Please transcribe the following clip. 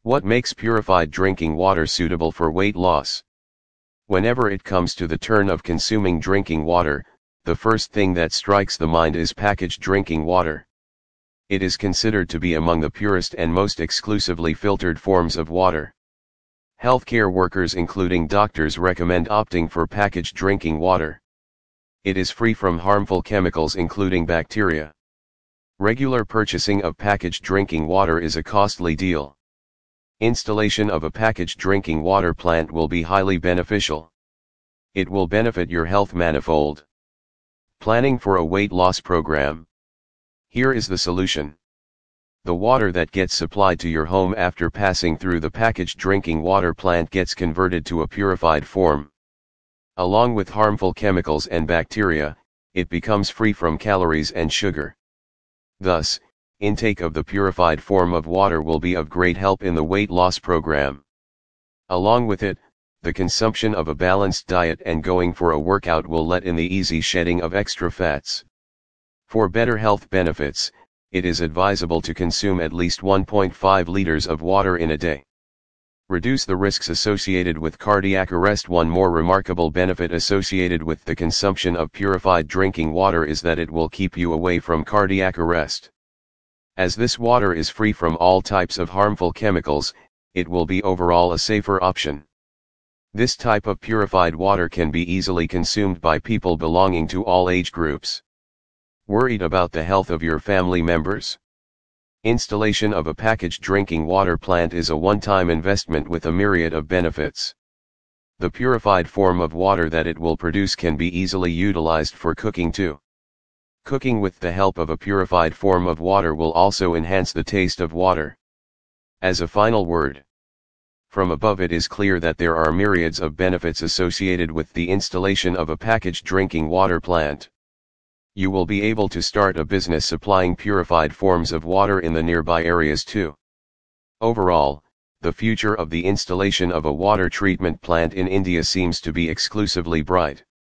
What makes purified drinking water suitable for weight loss? Whenever it comes to the turn of consuming drinking water, the first thing that strikes the mind is packaged drinking water. It is considered to be among the purest and most exclusively filtered forms of water. Healthcare workers including doctors recommend opting for packaged drinking water. It is free from harmful chemicals including bacteria. Regular purchasing of packaged drinking water is a costly deal. Installation of a packaged drinking water plant will be highly beneficial. It will benefit your health manifold. Planning for a weight loss program. Here is the solution. The water that gets supplied to your home after passing through the packaged drinking water plant gets converted to a purified form. Along with harmful chemicals and bacteria, it becomes free from calories and sugar. Thus, intake of the purified form of water will be of great help in the weight loss program. Along with it, the consumption of a balanced diet and going for a workout will let in the easy shedding of extra fats. For better health benefits, it is advisable to consume at least 1.5 liters of water in a day. Reduce the risks associated with cardiac arrest. One more remarkable benefit associated with the consumption of purified drinking water is that it will keep you away from cardiac arrest. As this water is free from all types of harmful chemicals, it will be overall a safer option. This type of purified water can be easily consumed by people belonging to all age groups. Worried about the health of your family members? Installation of a packaged drinking water plant is a one-time investment with a myriad of benefits. The purified form of water that it will produce can be easily utilized for cooking too. Cooking with the help of a purified form of water will also enhance the taste of water. As a final word, from above it is clear that there are myriads of benefits associated with the installation of a packaged drinking water plant. You will be able to start a business supplying purified forms of water in the nearby areas too. Overall, the future of the installation of a water treatment plant in India seems to be exclusively bright.